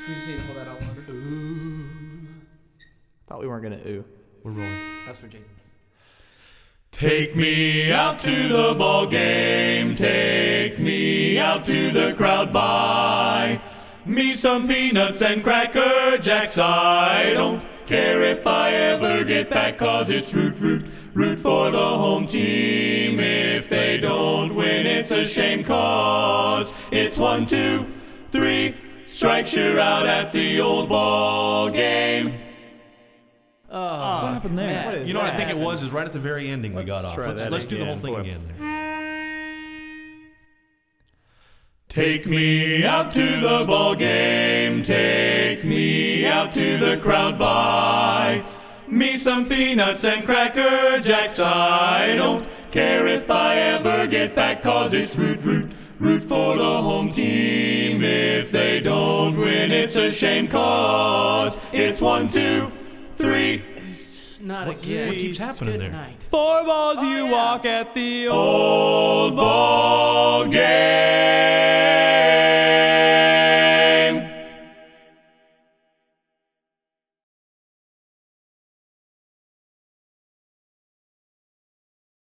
We just need to hold that out longer. Thought we weren't gonna ooh. We're rolling. That's for Jason. Take me out to the ball game. Take me out to the crowd. Buy me some peanuts and Cracker Jacks. I don't care if I ever get back, 'cause it's root for the home team. If they don't win, it's a shame, 'cause it's 1, 2, 3 strikes, you're out at the old ball game. What happened there? man. What is You know what I that? think it was is right at the very ending we got off. try that Let's do the whole again. thing Boy. again there. Take me out to the ball game. Take me out to the crowd. Buy me some peanuts and Cracker Jacks. I don't care if I ever get back, 'cause it's root for the home team. If they don't win, it's a shame, 'cause it's 1, 2, 3 Not What- again. what keeps happening Good there? night. 4 balls you walk at the old ball